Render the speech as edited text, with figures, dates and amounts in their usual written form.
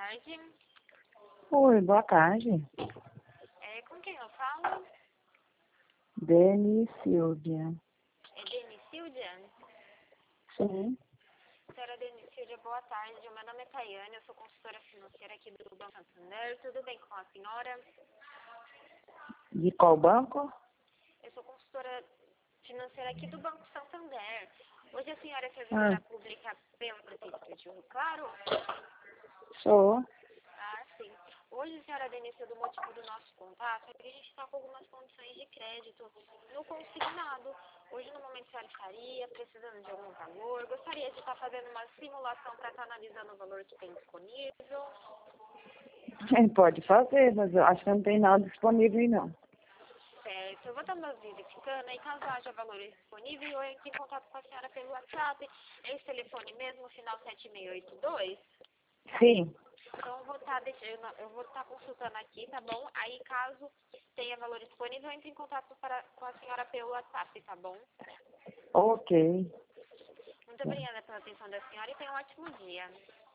tarde. Oi, boa tarde. Com quem eu falo? Deni Silvia. É Deni Silvia? Sim. Senhora Deni Silvia, boa tarde. Meu nome é Tayane, eu sou consultora financeira aqui do Banco Santander. Tudo bem com a senhora? De qual banco? Eu sou consultora financeira aqui do Banco Santander. Hoje a senhora é Ah, servidora pública pela Prefeitura de Rio Claro? sou. Ah, sim. Hoje, senhora Denise, do motivo do nosso contato é que a gente está com algumas condições de crédito no consignado. Hoje, no momento, a senhora estaria precisando de algum valor? Gostaria de estar fazendo uma simulação para estar analisando o valor que tem disponível? Pode fazer, mas eu acho que não tem nada disponível aí, não. Certo. Eu vou estar verificando e caso haja valores disponíveis, eu entro em contato com a senhora pelo WhatsApp. É esse telefone mesmo, final 7682? Sim. Então eu vou estar consultando aqui, tá bom? Aí caso tenha valor disponível, eu entro em contato com a senhora pelo WhatsApp, tá bom? Ok. Muito obrigada pela atenção da senhora e tenha um ótimo dia.